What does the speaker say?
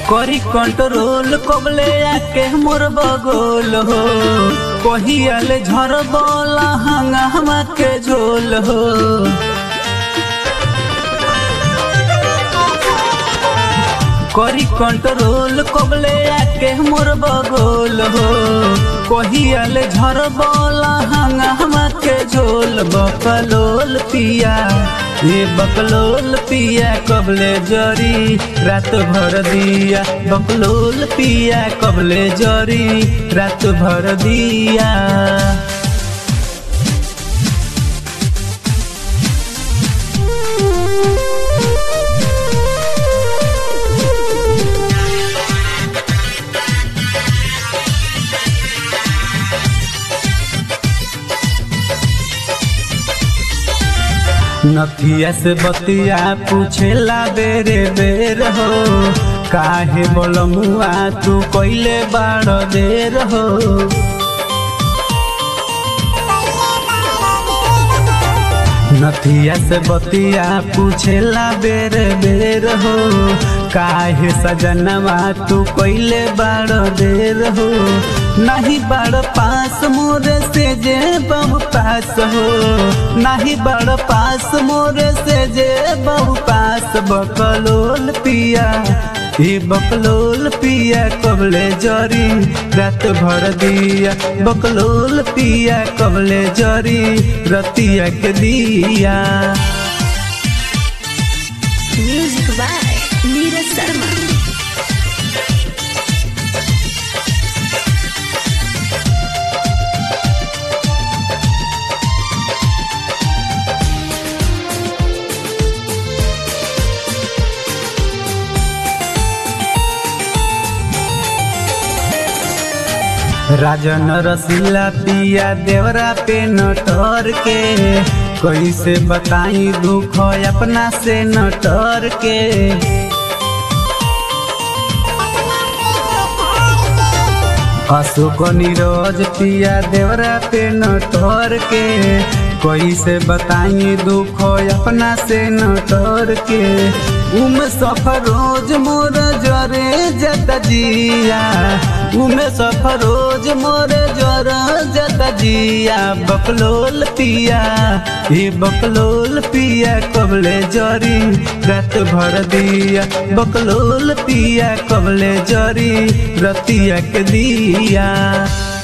करी कंट्रोल कबले आके मोर बगोल हो कहियाले झरबला हंगामा के झोल हो। करी कंट्रोल कबले आके मोर बगोल हो कहियाले झरबला हंगामा के झोल। बकलोल पिया ये बकलोल पिया कबले जरी रात भर दिया। बकलोल पिया कबले जरी रात भर दिया। नथिया से बतिया पूछेला बेरे बेर हो काहे बोलमुआ तू कइले बाड़ देर हो। नथिया से बतिया पूछेला बेरे बेर हो काहे सजनवा तू कइले बाड़ देर हो। नहीं बड़ पास मोरे से जे बहु पास हो नहीं बड़ पास मोरे से जे बहु पास। बकलोल पिया ये बकलोल पिया कबले जरी रात भर दिया। बकलोल पिया कबले जरी रतिया के दिया। Music by Neeraj Sharma. राजन रसीला पिया देवरा पे नटर के कैसे बताई दुख अपना से नटर के। अशोक नीरज पिया देवरा पे नटर के कैसे बताई दुख अपना से नटर के। सफरोज मोर जरे जत जिया सफरोज मोर जर जत जिया। बकलोल पिया ये बकलोल पिया कबले जरी रात भर दिया। बकलोल पिया कबले जरी रतिया के दिया।